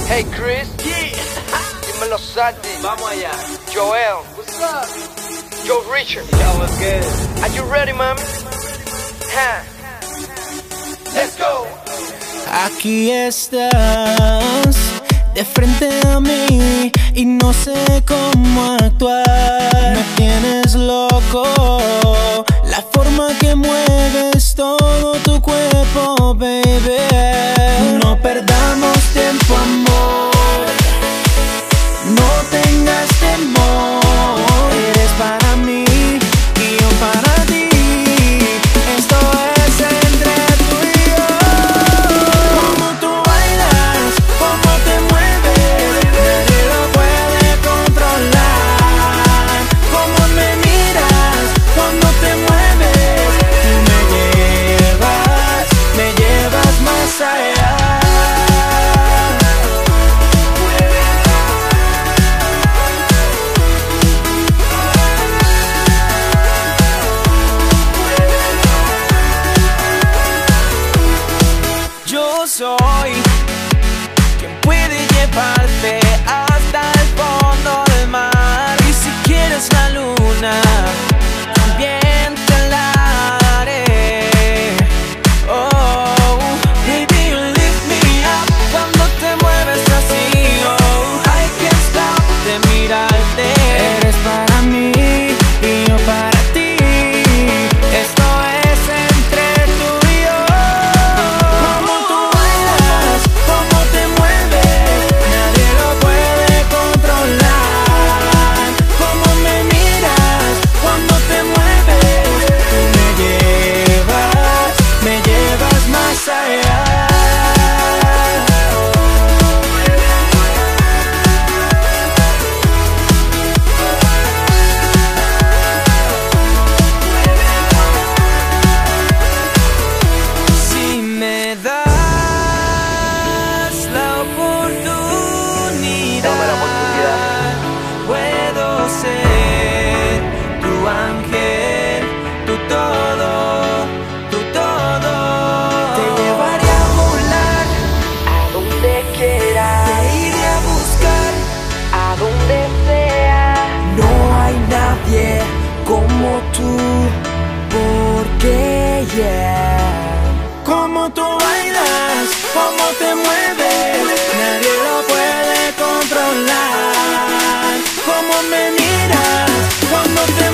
Hey Chris, dímelo Santi. Vamos allá. Joel, What's up? Joe Richard. Yo, what's good? Are you ready, mami? Huh. Let's go. Aquí estás, de frente a mí, y no sé cómo actuar. Me tienes loco, la forma que mueves todo tu cuerpo, baby. No perdamos tiempo, amor, no tengas temor. Eres para mí y yo para ti. Esto es entre tú y yo. Como tú bailas, como te mueves, nadie lo puede controlar. Como me miras cuando te mueves, tú me llevas más allá. Yo soy quien puede llevarte hasta el fondo del mar. Y si quieres la luna, también te la daré. Oh, baby, you lift me up cuando te mueves así. Oh, I can't stop de mirarte. Eres para mí y yo para ti. Esto es entre tú y yo. Como tú bailas, como te mueves, nadie lo puede controlar. Como me miras cuando te mueves, tú me llevas más allá. Si me das la oportunidad, Dame la oportunidad. puedo ser tu ángel, tu todo, tu todo. Te llevaré a volar A donde quieras, te iré a buscar. a donde sea. No hay nadie como tú, porque como tú bailas, como te mueves, nadie lo puede controlar. Como me miras cuando te